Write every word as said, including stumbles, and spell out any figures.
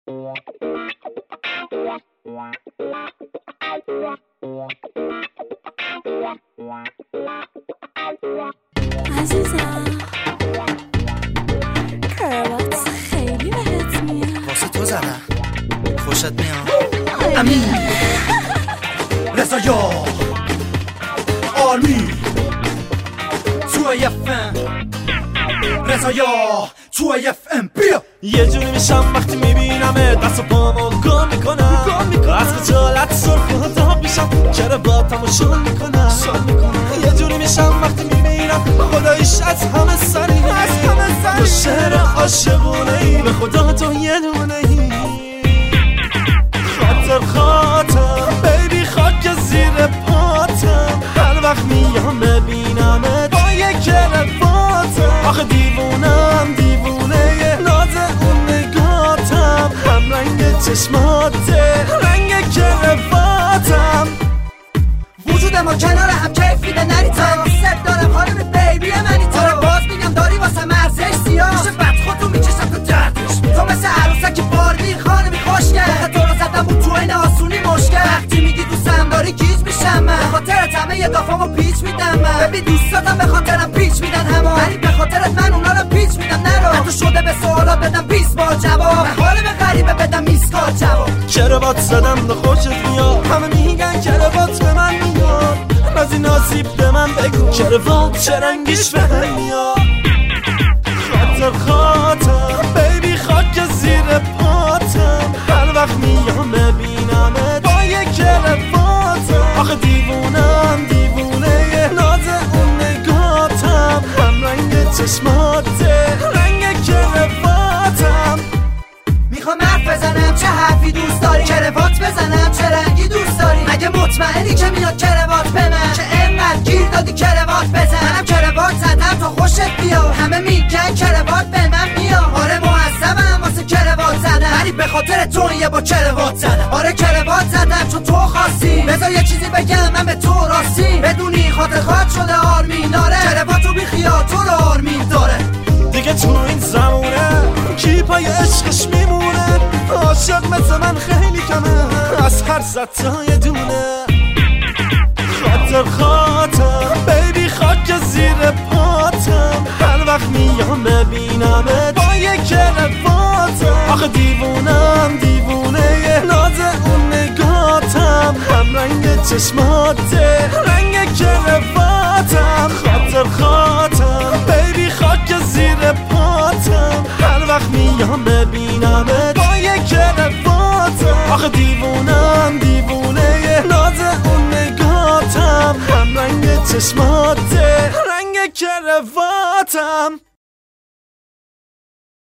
عزیزم کروات خیلی بهت میاد. واسه تو زدم خوشت میاد. امین رضایا آرمی تو اف ام رضایا تو اف ام بیا. یه جوری میشم وقتی میبینم دست و پامو گم میکنم، از خجالت سرخ و داغ میشم کرواتمو شل میکنم. یه جوری میشم وقتی میبینم خداییش از همه سری تو شعر عاشقونه ای، به خدا تو یه دونه ای. خاطر خاطر بیبی خاک زیر پاتم، هر وقت میام ببینمت با یک کرواتم. آخه دیوونم دیوونه ناز اون نگاتم، هم رنگ چشماته رنگ کرواتم. وجود ما کنار هم کیف میده نریتم، ست دارم حال به بیبی منی تو. باز میگم داری واسه مرزش سیاه میشه بد خودتو میکشم تو دردش. تو مثل عروسک باربی خانمی خوشگل، تو رو زدم بود تو این آسونی مشکل. وقتی میگی دوستم داری گیج میشم من، به خاطرت همه یه دافامو پیچ میدم من. ببین دوستاتم به خاطرم پیچ میدن همه، ولی به خاطرت من اونا رو پیچ میدم نرو. حتی شده به سوالات بدم بیست بار جواب، حال به غریبه بدم میسکات جواب. کروات زدم به خوشت میاد، همه میگن کروات به من میاد. نازی ناسیب به من بگو کروات چه رنگیش به هم میاد. خاطر خاطر بیبی خاک زیر پاتم، هر وقت میام ببینمت با یک کرواتم. آخه دیوونم دیوونه ناز اون نگاتم، هم رنگ چشماته رنگ کرواتم. میخوام حرف بزنم چه حرفی دوست داری، کروات بزنم چه رنگی دوست داری. مگه مطمئنی که میاد کروات به من، که اینقدر گیر دادی کروات بزن. منم کروات زدم تا خوشت بیاد، همه میگن کروات به من میاد. آره معذبم واسه کروات زدم، ولی به خاطر تو یه با کروات زدم. آره کروات زدم چون تو خواستی، بذار یه چیزی بگم من به تو راستی. بدونی خاطر خواهد شده آرمین داره، کرواتو بی خیال تو رو آرمین داره. دیگه تو این زمونه کی پای عشقش میمونه، عاشق مثل من خیلی کمه از هر صد تا یه دونه. خاطر خاطر بیبی خاک زیر پاتم، هر وقت میام ببینمت با یک کرواتم. آخه دیوونم دیوونه ناز اون نگاتم، هم رنگ چشماته رنگ کرواتم. خاطر خاطر بیبی خاک زیر پاتم، هر وقت میام ببینمت با یک کرواتم. آخه دیوونم دیوونه ناز اون نگاتم، هم رنگ چشماته رنگ کرواتم.